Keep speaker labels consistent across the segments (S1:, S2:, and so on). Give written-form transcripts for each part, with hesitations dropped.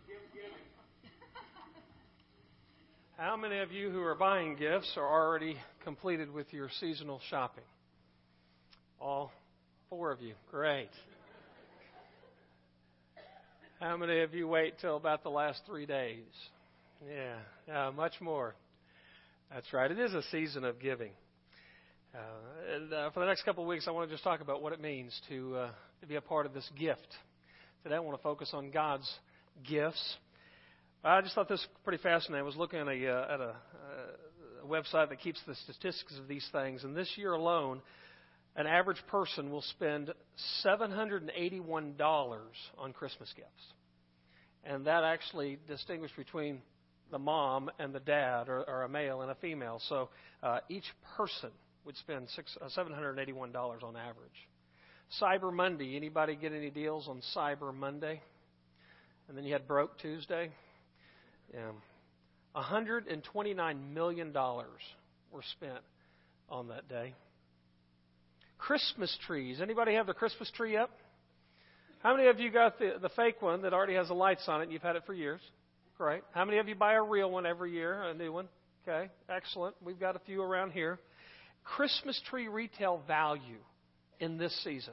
S1: How many of you who are buying gifts are already completed with your seasonal shopping? All 4 of you. Great. How many of you wait till about the last 3 days? Yeah, much more. That's right. It is a season of giving. For the next couple of weeks, I want to just talk about what it means to be a part of this gift. Today, I want to focus on God's gifts. I just thought this was pretty fascinating. I was looking at a website that keeps the statistics of these things, and this year alone, an average person will spend $781 on Christmas gifts. And that actually distinguishes between the mom and the dad, or a male and a female. So each person would spend $781 on average. Cyber Monday. Anybody get any deals on Cyber Monday? And then you had Broke Tuesday. Yeah. $129 million were spent on that day. Christmas trees. Anybody have the Christmas tree up? How many of you got the fake one that already has the lights on it and you've had it for years? Great. How many of you buy a real one every year, a new one? Okay, excellent. We've got a few around here. Christmas tree retail value in this season.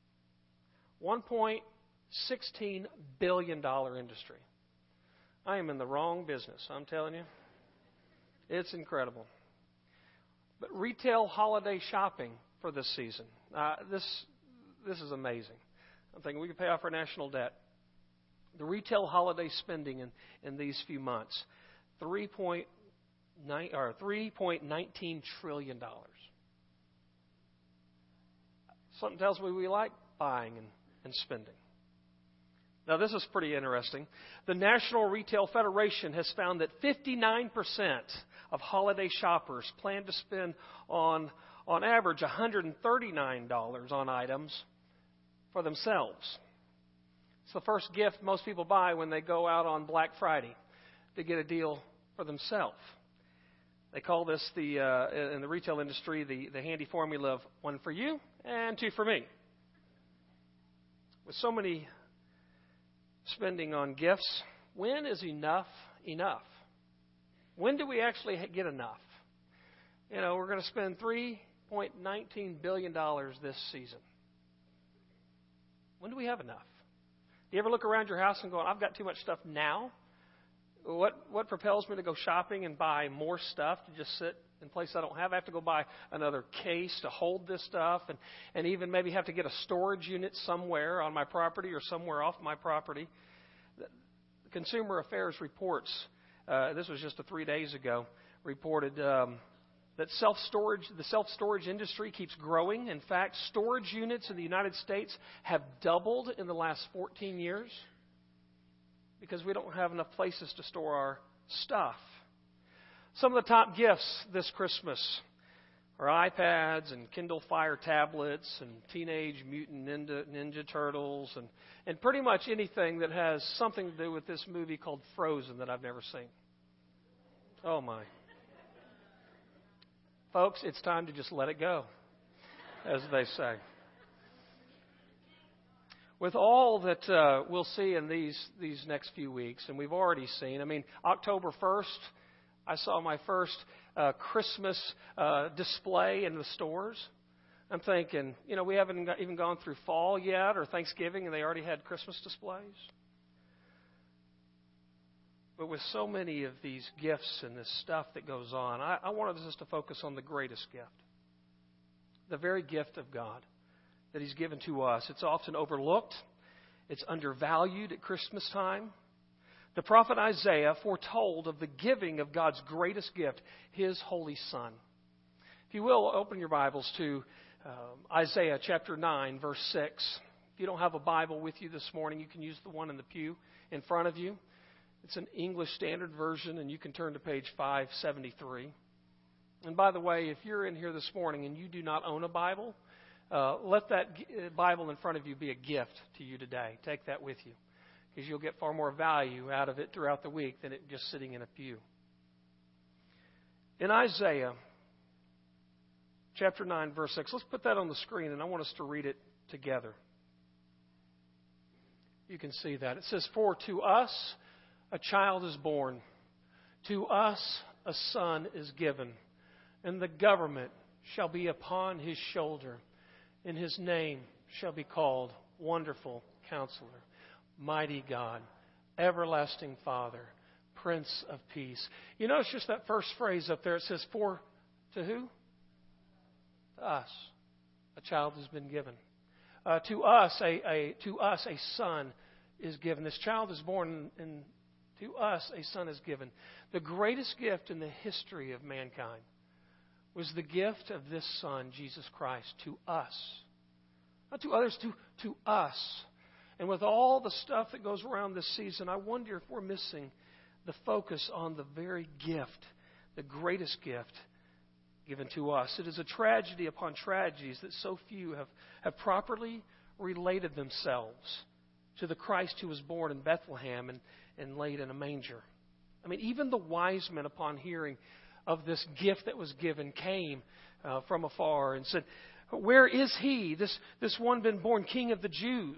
S1: $1.16 billion industry. I am in the wrong business, I'm telling you. It's incredible. But retail holiday shopping for this season. This is amazing. I'm thinking we could pay off our national debt. The retail holiday spending in these few months, $3.19 trillion. Something tells me we like buying and spending. Now, this is pretty interesting. The National Retail Federation has found that 59% of holiday shoppers plan to spend on average $139 on items for themselves. It's the first gift most people buy when they go out on Black Friday to get a deal for themselves. They call this in the retail industry the handy formula of 1 for you and 2 for me. With so many spending on gifts, when is enough? When do we actually get enough? We're going to spend $3.19 billion this season. When do we have enough? Do you ever look around your house and go, I've got too much stuff now? What propels me to go shopping and buy more stuff to just sit in place I don't have? I have to go buy another case to hold this stuff and even maybe have to get a storage unit somewhere on my property or somewhere off my property. The Consumer Affairs reports, this was just 3 days ago, reported that the self-storage industry keeps growing. In fact, storage units in the United States have doubled in the last 14 years because we don't have enough places to store our stuff. Some of the top gifts this Christmas are iPads and Kindle Fire tablets and Teenage Mutant Ninja Turtles and pretty much anything that has something to do with this movie called Frozen that I've never seen. Oh, my. Folks, it's time to just let it go, as they say. With all that we'll see in these next few weeks, and we've already seen, October 1st, I saw my first Christmas display in the stores. I'm thinking, we haven't even gone through fall yet or Thanksgiving, and they already had Christmas displays. But with so many of these gifts and this stuff that goes on, I wanted us to focus on the greatest gift. The very gift of God that He's given to us. It's often overlooked. It's undervalued at Christmas time. The prophet Isaiah foretold of the giving of God's greatest gift, His Holy Son. If you will, open your Bibles to Isaiah chapter 9, verse 6. If you don't have a Bible with you this morning, you can use the one in the pew in front of you. It's an English Standard Version, and you can turn to page 573. And by the way, if you're in here this morning and you do not own a Bible, let that Bible in front of you be a gift to you today. Take that with you, because you'll get far more value out of it throughout the week than it just sitting in a pew. In Isaiah chapter 9, verse 6, let's put that on the screen, and I want us to read it together. You can see that. It says, "For to us a child is born. To us a son is given, and the government shall be upon his shoulder, and his name shall be called Wonderful Counselor, Mighty God, Everlasting Father, Prince of Peace. You notice just that first phrase up there. It says, for to who? To us. A child has been given. To us a son is given. This child is born, and to us a son is given. The greatest gift in the history of mankind was the gift of this Son, Jesus Christ, to us. Not to others, to us. And with all the stuff that goes around this season, I wonder if we're missing the focus on the very gift, the greatest gift given to us. It is a tragedy upon tragedies that so few have properly related themselves to the Christ who was born in Bethlehem and laid in a manger. I mean, even the wise men, upon hearing of this gift that was given, came from afar and said, where is he, this one been born King of the Jews?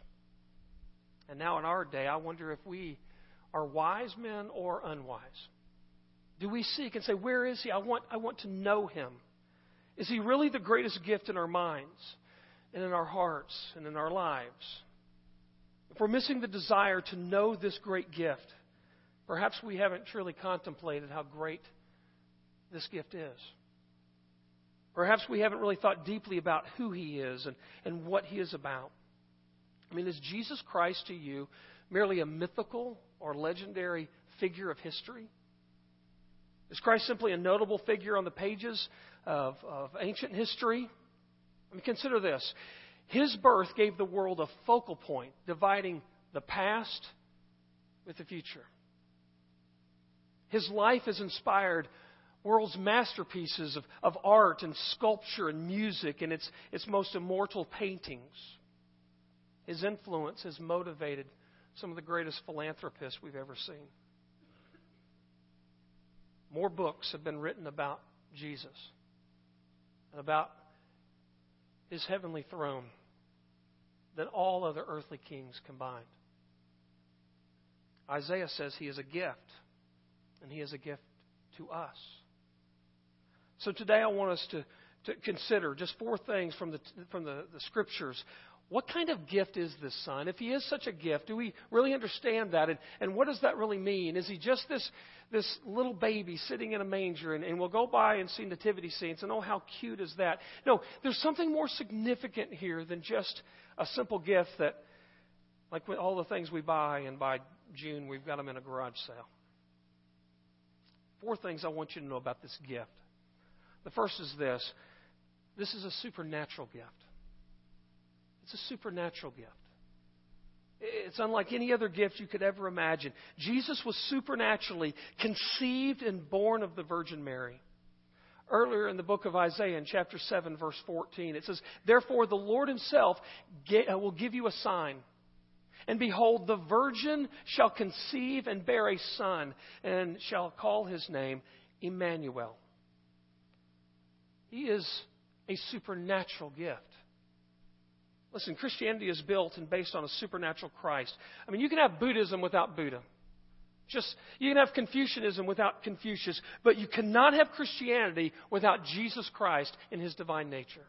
S1: And now in our day, I wonder if we are wise men or unwise. Do we seek and say, where is he? I want to know him. Is he really the greatest gift in our minds and in our hearts and in our lives? If we're missing the desire to know this great gift, perhaps we haven't truly contemplated how great this gift is. Perhaps we haven't really thought deeply about who he is and what he is about. I mean, is Jesus Christ to you merely a mythical or legendary figure of history? Is Christ simply a notable figure on the pages of ancient history? I mean, consider this. His birth gave the world a focal point, dividing the past with the future. His life has inspired world's masterpieces of art and sculpture and music and its most immortal paintings. His influence has motivated some of the greatest philanthropists we've ever seen. More books have been written about Jesus and about his heavenly throne than all other earthly kings combined. Isaiah says he is a gift, and he is a gift to us. So today I want us to consider just 4 things from the Scriptures. What kind of gift is this Son? If he is such a gift, do we really understand that? And what does that really mean? Is he just this little baby sitting in a manger and we'll go by and see nativity scenes and, oh, how cute is that? No, there's something more significant here than just a simple gift that, like with all the things we buy, and by June we've got them in a garage sale. 4 things I want you to know about this gift. The first is this. This is a supernatural gift. It's a supernatural gift. It's unlike any other gift you could ever imagine. Jesus was supernaturally conceived and born of the Virgin Mary. Earlier in the book of Isaiah, in chapter 7, verse 14, it says, therefore the Lord himself will give you a sign. And behold, the virgin shall conceive and bear a son, and shall call his name Emmanuel. He is a supernatural gift. Listen, Christianity is built and based on a supernatural Christ. I mean, you can have Buddhism without Buddha. You can have Confucianism without Confucius. But you cannot have Christianity without Jesus Christ in his divine nature.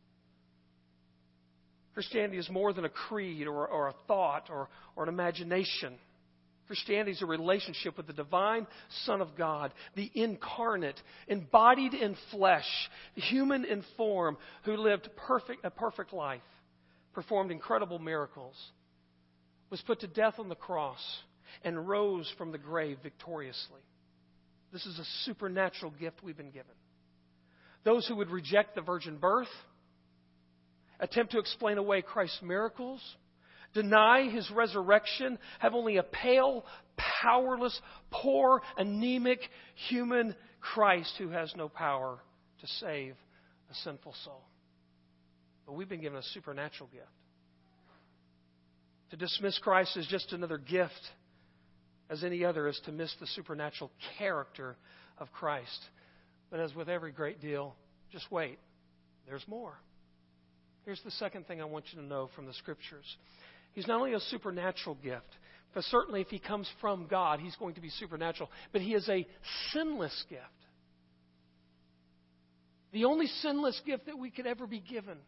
S1: Christianity is more than a creed or a thought or an imagination. Christianity is a relationship with the divine Son of God, the incarnate, embodied in flesh, human in form, who lived a perfect life, performed incredible miracles, was put to death on the cross, and rose from the grave victoriously. This is a supernatural gift we've been given. Those who would reject the virgin birth, attempt to explain away Christ's miracles, deny his resurrection, have only a pale, powerless, poor, anemic human Christ who has no power to save a sinful soul. But we've been given a supernatural gift. To dismiss Christ as just another gift, as any other, is to miss the supernatural character of Christ. But as with every great deal, just wait. There's more. Here's the second thing I want you to know from the Scriptures. He's not only a supernatural gift, But certainly if He comes from God, He's going to be supernatural. But He is a sinless gift. The only sinless gift that we could ever be given.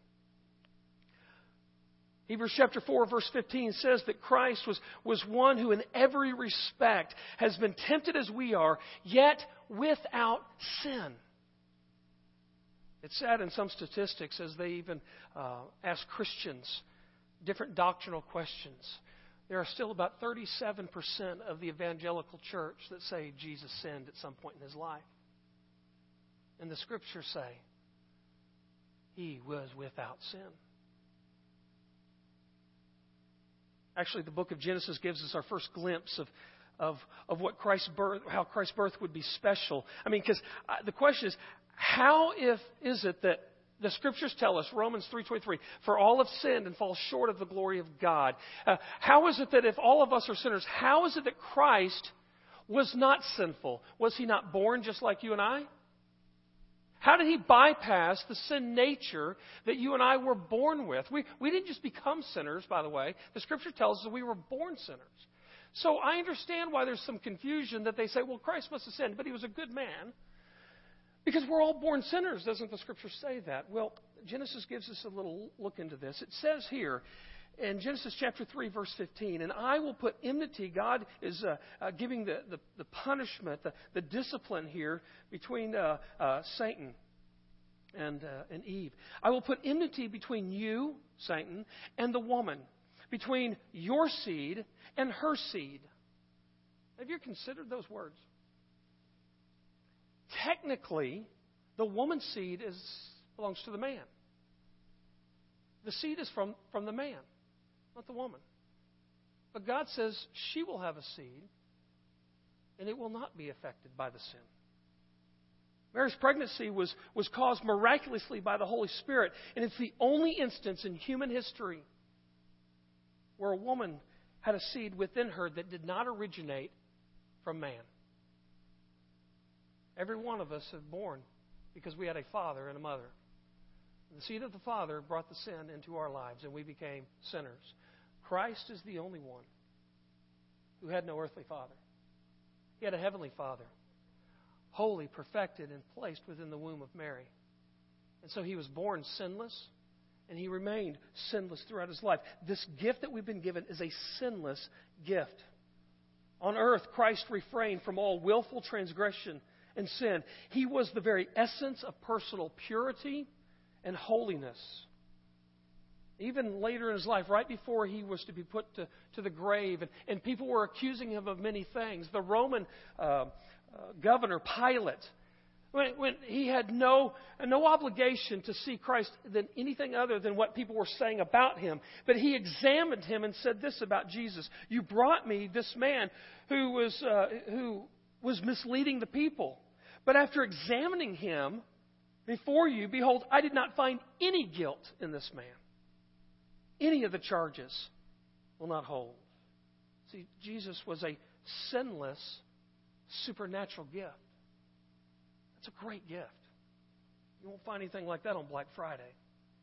S1: Hebrews chapter 4, verse 15 says that Christ was one who in every respect has been tempted as we are, yet without sin. It's sad in some statistics as they even ask Christians different doctrinal questions. There are still about 37% of the evangelical church that say Jesus sinned at some point in His life. And the Scriptures say He was without sin. Actually, the book of Genesis gives us our first glimpse of what Christ's birth, how Christ's birth would be special. I mean, because the question is, how is it that the Scriptures tell us, Romans 3:23, for all have sinned and fall short of the glory of God. How is it that if all of us are sinners, how is it that Christ was not sinful? Was He not born just like you and I? How did He bypass the sin nature that you and I were born with? We didn't just become sinners, by the way. The Scripture tells us that we were born sinners. So I understand why there's some confusion that they say, well, Christ must have sinned, but He was a good man. Because we're all born sinners, doesn't the Scripture say that? Well, Genesis gives us a little look into this. It says here in Genesis chapter 3, verse 15, and I will put enmity. God is giving the punishment, the discipline here between Satan and Eve. I will put enmity between you, Satan, and the woman, between your seed and her seed. Have you considered those words? Technically, the woman's seed belongs to the man. The seed is from the man, not the woman. But God says she will have a seed, and it will not be affected by the sin. Mary's pregnancy was caused miraculously by the Holy Spirit, and it's the only instance in human history where a woman had a seed within her that did not originate from man. Every one of us is born because we had a father and a mother. And the seed of the Father brought the sin into our lives, and we became sinners. Christ is the only one who had no earthly father. He had a heavenly Father, holy, perfected, and placed within the womb of Mary. And so He was born sinless, and He remained sinless throughout His life. This gift that we've been given is a sinless gift. On earth, Christ refrained from all willful transgression and sin. He was the very essence of personal purity and holiness. Even later in His life, right before He was to be put to the grave, and people were accusing Him of many things. The Roman governor, Pilate, when he had no obligation to see Christ than anything other than what people were saying about Him. But he examined Him and said this about Jesus: "You brought me this man who was misleading the people. But after examining Him before you, behold, I did not find any guilt in this man. Any of the charges will not hold." See, Jesus was a sinless, supernatural gift. That's a great gift. You won't find anything like that on Black Friday.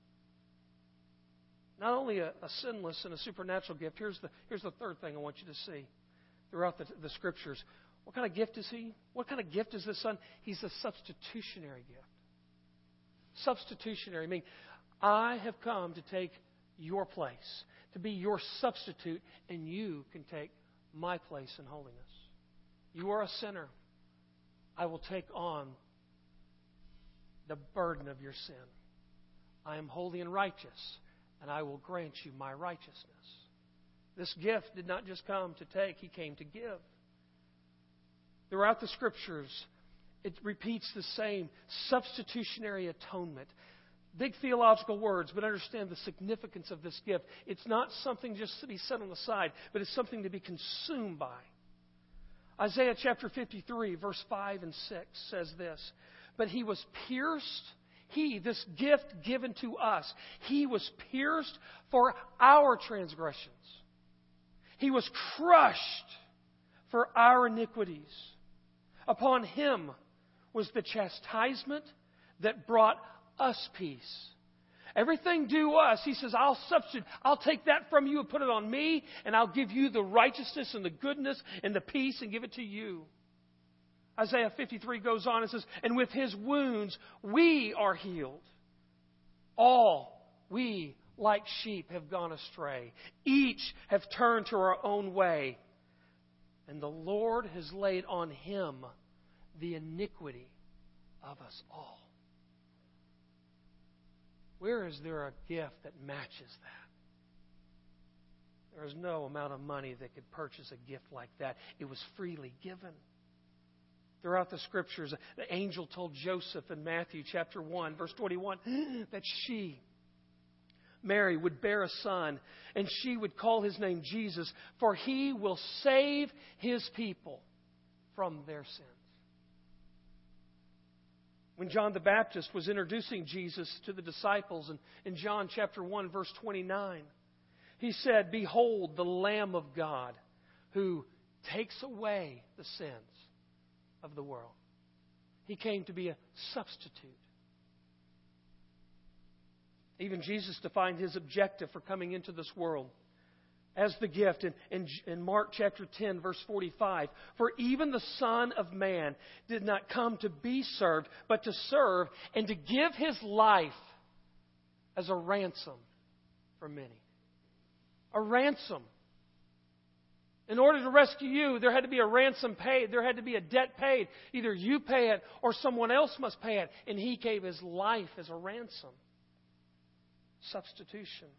S1: Not only a sinless and a supernatural gift, here's the third thing I want you to see throughout the Scriptures. What kind of gift is He? What kind of gift is the Son? He's a substitutionary gift. Substitutionary, meaning I have come to take your place, to be your substitute, and you can take my place in holiness. You are a sinner. I will take on the burden of your sin. I am holy and righteous, and I will grant you my righteousness. This gift did not just come to take, He came to give. Throughout the Scriptures, it repeats the same substitutionary atonement. Big theological words, but understand the significance of this gift. It's not something just to be set on the side, but it's something to be consumed by. Isaiah chapter 53, verse 5 and 6 says this: "But He was pierced," this gift given to us, He was pierced for our transgressions. He was crushed for our iniquities. Upon Him was the chastisement that brought us peace. everything due us. He says, I'll substitute. I'll take that from you and put it on me, and I'll give you the righteousness and the goodness and the peace and give it to you. Isaiah 53 goes on and says, and with His wounds we are healed. All we, like sheep, have gone astray. Each have turned to our own way. And the Lord has laid on Him the iniquity of us all. Where is there a gift that matches that? There is no amount of money that could purchase a gift like that. It was freely given. Throughout the Scriptures, the angel told Joseph in Matthew chapter 1, verse 21, that she, Mary, would bear a son, and she would call His name Jesus, for He will save His people from their sins. When John the Baptist was introducing Jesus to the disciples in John chapter 1, verse 29, he said, behold, the Lamb of God who takes away the sins of the world. He came to be a substitute. Even Jesus defined His objective for coming into this world as the gift in Mark chapter 10, verse 45. For even the Son of Man did not come to be served, but to serve and to give His life as a ransom for many. A ransom. In order to rescue you, there had to be a ransom paid. There had to be a debt paid. Either you pay it or someone else must pay it. And He gave His life as a ransom. Substitution.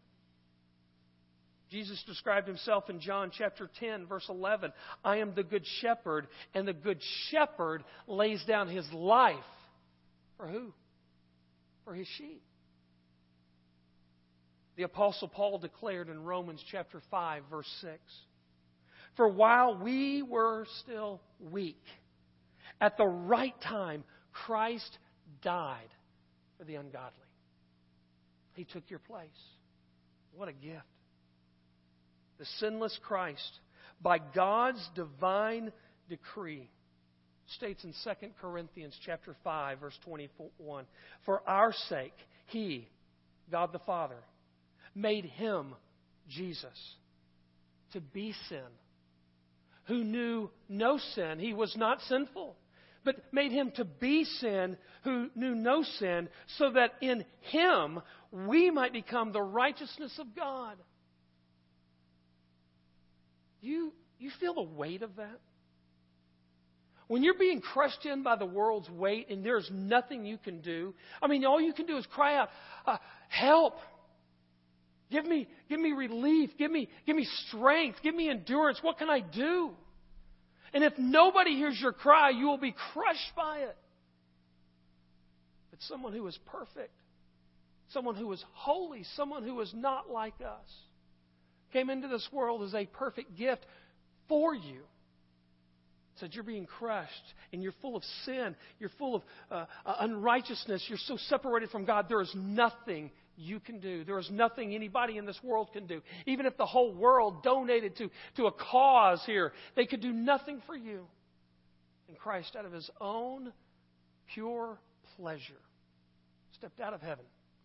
S1: Jesus described Himself in John chapter 10, verse 11. I am the good shepherd, and the good shepherd lays down his life. For who? For his sheep. The Apostle Paul declared in Romans chapter 5, verse 6. For while we were still weak, at the right time, Christ died for the ungodly. He took your place. What a gift. The sinless Christ, by God's divine decree, states in 2 Corinthians chapter 5, verse 21, for our sake, He, God the Father, made Him, Jesus, to be sin, who knew no sin. He was not sinful, but made Him to be sin, who knew no sin, so that in Him we might become the righteousness of God. You feel the weight of that? When you're being crushed in by the world's weight and there's nothing you can do, I mean, all you can do is cry out, help. Give me relief. Give me strength. Give me endurance. What can I do? And if nobody hears your cry, you will be crushed by it. But someone who is perfect, someone who is holy, someone who is not like us, came into this world as a perfect gift for you. Said you're being crushed and you're full of sin. You're full of unrighteousness. You're so separated from God. There is nothing you can do. There is nothing anybody in this world can do. Even if the whole world donated to a cause here, they could do nothing for you. And Christ, out of His own pure pleasure, stepped out of heaven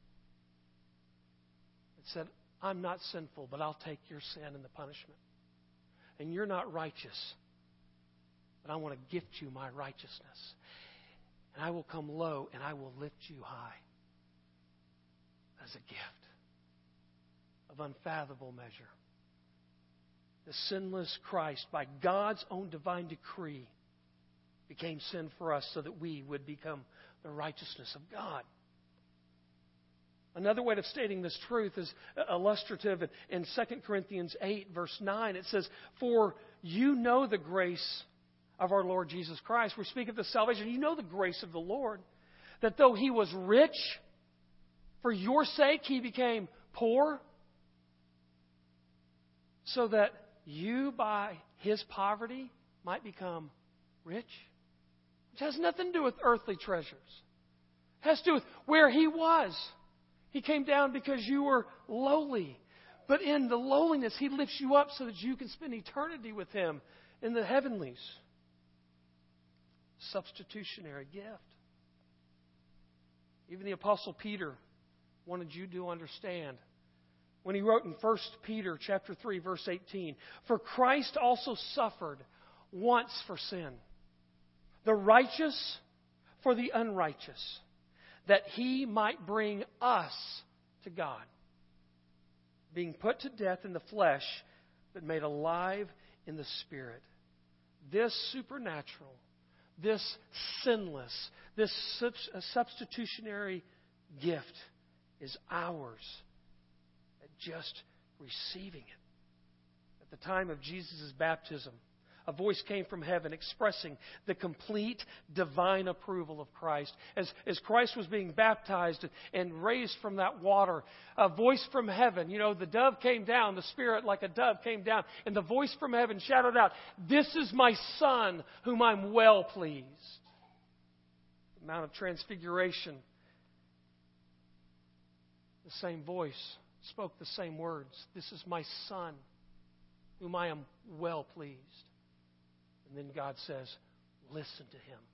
S1: and said, I'm not sinful, but I'll take your sin and the punishment. And you're not righteous, but I want to gift you my righteousness. And I will come low and I will lift you high as a gift of unfathomable measure. The sinless Christ, by God's own divine decree, became sin for us so that we would become the righteousness of God. Another way of stating this truth is illustrative in 2 Corinthians 8, verse 9. It says, for you know the grace of our Lord Jesus Christ. We speak of the salvation. You know the grace of the Lord, that though He was rich, for your sake He became poor, so that you by His poverty might become rich. Which has nothing to do with earthly treasures. It has to do with where He was. He came down because you were lowly. But in the lowliness, He lifts you up so that you can spend eternity with Him in the heavenlies. Substitutionary gift. Even the Apostle Peter wanted you to understand when he wrote in 1 Peter chapter 3, verse 18, "For Christ also suffered once for sin, the righteous for the unrighteous, that He might bring us to God, being put to death in the flesh, but made alive in the Spirit." This supernatural, this sinless, this substitutionary gift is ours at just receiving it. At the time of Jesus' baptism, a voice came from heaven expressing the complete divine approval of Christ. As Christ was being baptized and raised from that water, a voice from heaven, the dove came down, the Spirit like a dove came down, and the voice from heaven shouted out, "This is my Son, whom I'm well pleased." The Mount of Transfiguration, the same voice spoke the same words. "This is my Son, whom I am well pleased." And then God says, "Listen to Him."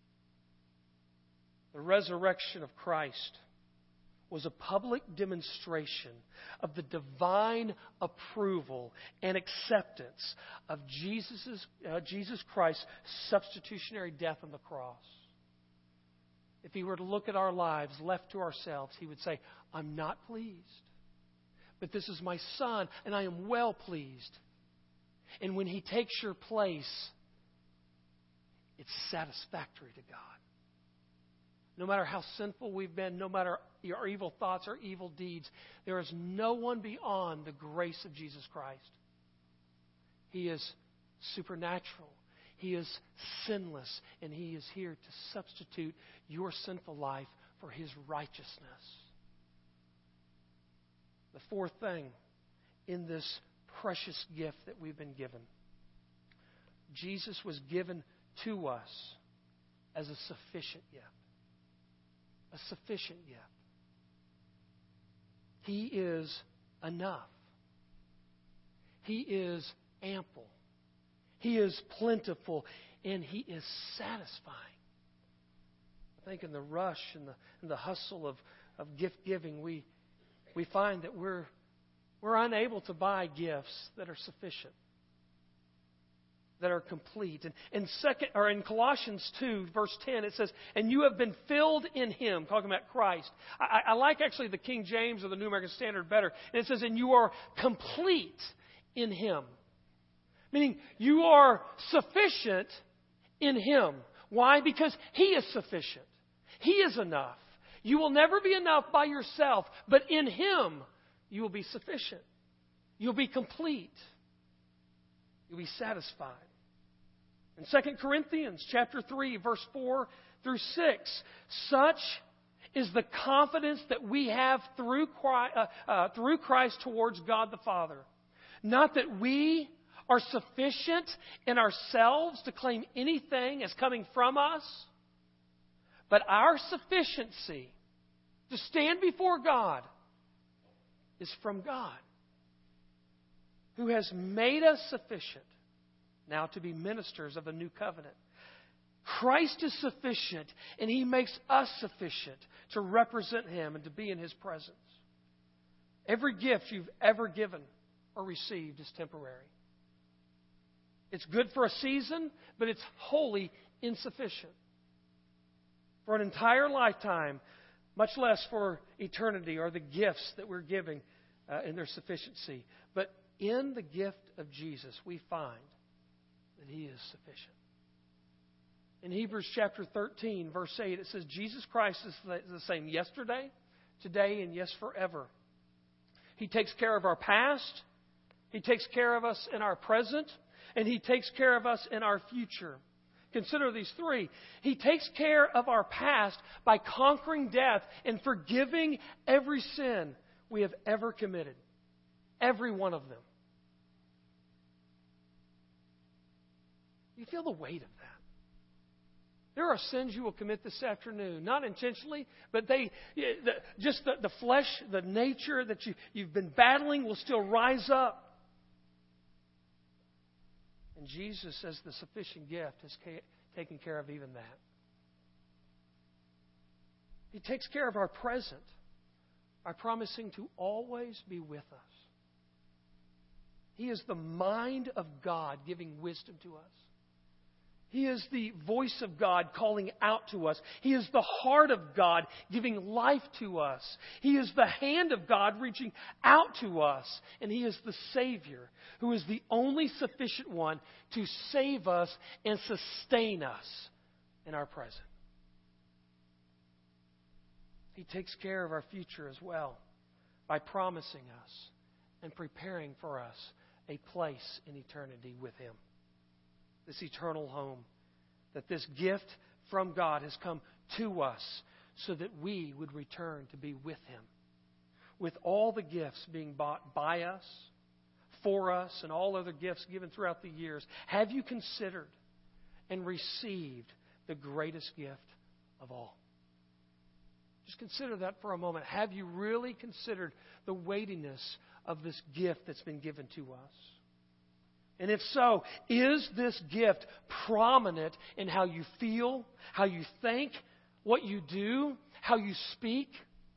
S1: The resurrection of Christ was a public demonstration of the divine approval and acceptance of Jesus Christ's substitutionary death on the cross. If He were to look at our lives left to ourselves, He would say, "I'm not pleased. But this is my Son, and I am well pleased." And when He takes your place, it's satisfactory to God. No matter how sinful we've been, no matter our evil thoughts or evil deeds, there is no one beyond the grace of Jesus Christ. He is supernatural. He is sinless. And He is here to substitute your sinful life for His righteousness. The fourth thing in this precious gift that we've been given, Jesus was given to us as a sufficient gift. A sufficient gift. He is enough. He is ample. He is plentiful. And He is satisfying. I think in the rush and the hustle of gift giving, we find that we're unable to buy gifts that are sufficient, that are complete. And in Colossians 2, verse 10, it says, "And you have been filled in Him," talking about Christ. I like actually the King James or the New American Standard better. And it says, "And you are complete in Him." Meaning you are sufficient in Him. Why? Because He is sufficient. He is enough. You will never be enough by yourself, but in Him you will be sufficient. You'll be complete. You'll be satisfied. In 2 Corinthians chapter 3, verse 4 through 6, such is the confidence that we have through Christ towards God the Father. Not that we are sufficient in ourselves to claim anything as coming from us, but our sufficiency to stand before God is from God, who has made us sufficient now to be ministers of a new covenant. Christ is sufficient, and He makes us sufficient to represent Him and to be in His presence. Every gift you've ever given or received is temporary. It's good for a season, but it's wholly insufficient for an entire lifetime, much less for eternity or the gifts that we're giving in their sufficiency. But in the gift of Jesus, we find that He is sufficient. In Hebrews chapter 13, verse 8, it says, Jesus Christ is the same yesterday, today, and yes, forever. He takes care of our past. He takes care of us in our present. And He takes care of us in our future. Consider these three. He takes care of our past by conquering death and forgiving every sin we have ever committed. Every one of them. You feel the weight of that? There are sins you will commit this afternoon, not intentionally, but the flesh, the nature that you've been battling will still rise up. And Jesus, as the sufficient gift, has taken care of even that. He takes care of our present by promising to always be with us. He is the mind of God giving wisdom to us. He is the voice of God calling out to us. He is the heart of God giving life to us. He is the hand of God reaching out to us. And He is the Savior who is the only sufficient one to save us and sustain us in our present. He takes care of our future as well by promising us and preparing for us a place in eternity with Him. This eternal home, that this gift from God has come to us so that we would return to be with Him. With all the gifts being bought by us, for us, and all other gifts given throughout the years, have you considered and received the greatest gift of all? Just consider that for a moment. Have you really considered the weightiness of this gift that's been given to us? And if so, is this gift prominent in how you feel, how you think, what you do, how you speak?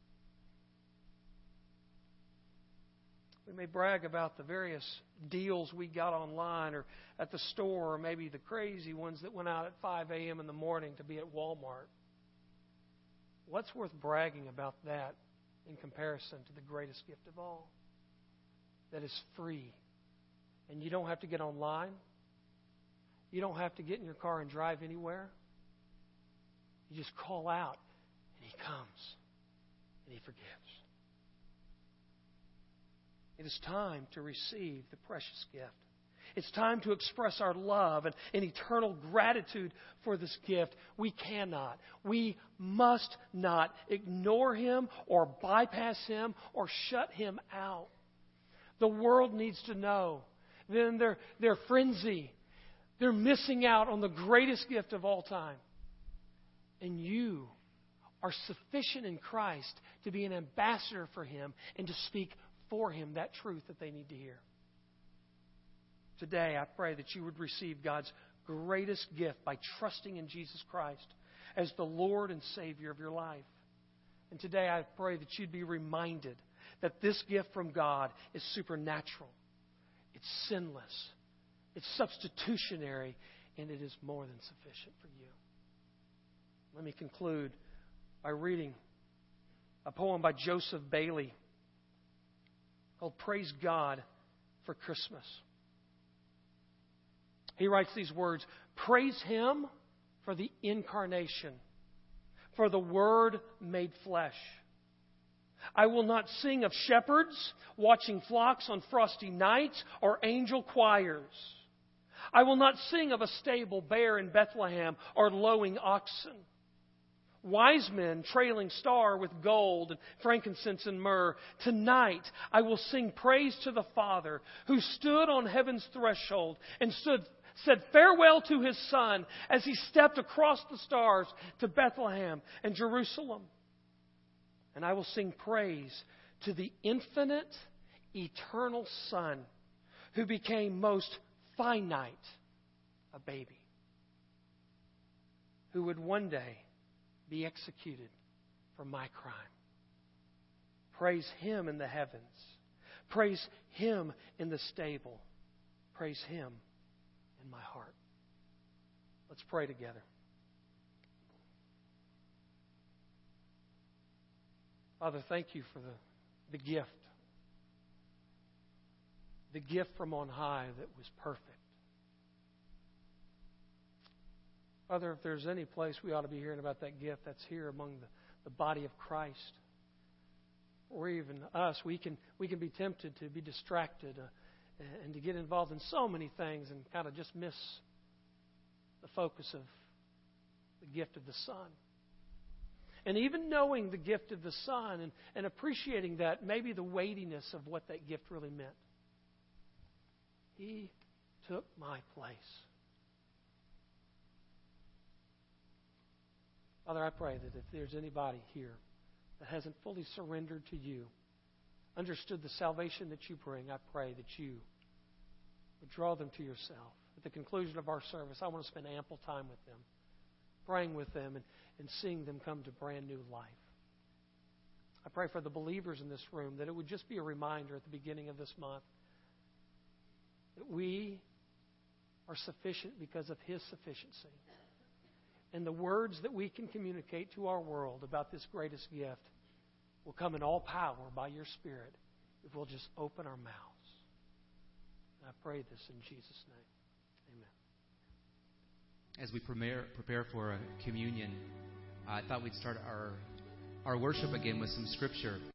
S1: We may brag about the various deals we got online or at the store, or maybe the crazy ones that went out at 5 a.m. in the morning to be at Walmart. What's worth bragging about that in comparison to the greatest gift of all? That is free. And you don't have to get online. You don't have to get in your car and drive anywhere. You just call out, and He comes, and He forgives. It is time to receive the precious gift. It's time to express our love and eternal gratitude for this gift. We cannot, we must not ignore Him or bypass Him or shut Him out. The world needs to know. Then they're frenzy. They're missing out on the greatest gift of all time. And you are sufficient in Christ to be an ambassador for Him and to speak for Him that truth that they need to hear. Today, I pray that you would receive God's greatest gift by trusting in Jesus Christ as the Lord and Savior of your life. And today, I pray that you'd be reminded that this gift from God is supernatural. It's sinless. It's substitutionary. And it is more than sufficient for you. Let me conclude by reading a poem by Joseph Bailey called Praise God for Christmas. He writes these words, "Praise Him for the incarnation, for the Word made flesh. I will not sing of shepherds watching flocks on frosty nights or angel choirs. I will not sing of a stable bare in Bethlehem or lowing oxen. Wise men trailing star with gold and frankincense and myrrh. Tonight I will sing praise to the Father who stood on heaven's threshold and said farewell to His Son as He stepped across the stars to Bethlehem and Jerusalem. And I will sing praise to the infinite, eternal Son who became most finite, a baby, who would one day be executed for my crime. Praise Him in the heavens. Praise Him in the stable. Praise Him in my heart." Let's pray together. Father, thank You for the gift. The gift from on high that was perfect. Father, if there's any place we ought to be hearing about that gift, that's here among the body of Christ. Or even us, we can be tempted to be distracted and to get involved in so many things and kind of just miss the focus of the gift of the Son. And even knowing the gift of the Son and appreciating that, maybe the weightiness of what that gift really meant. He took my place. Father, I pray that if there's anybody here that hasn't fully surrendered to You, understood the salvation that You bring, I pray that You would draw them to Yourself. At the conclusion of our service, I want to spend ample time with them, praying with them and seeing them come to brand new life. I pray for the believers in this room that it would just be a reminder at the beginning of this month that we are sufficient because of His sufficiency. And the words that we can communicate to our world about this greatest gift will come in all power by Your Spirit if we'll just open our mouths. And I pray this in Jesus' name. Amen.
S2: As we prepare for communion, I thought we'd start our worship again with some scripture.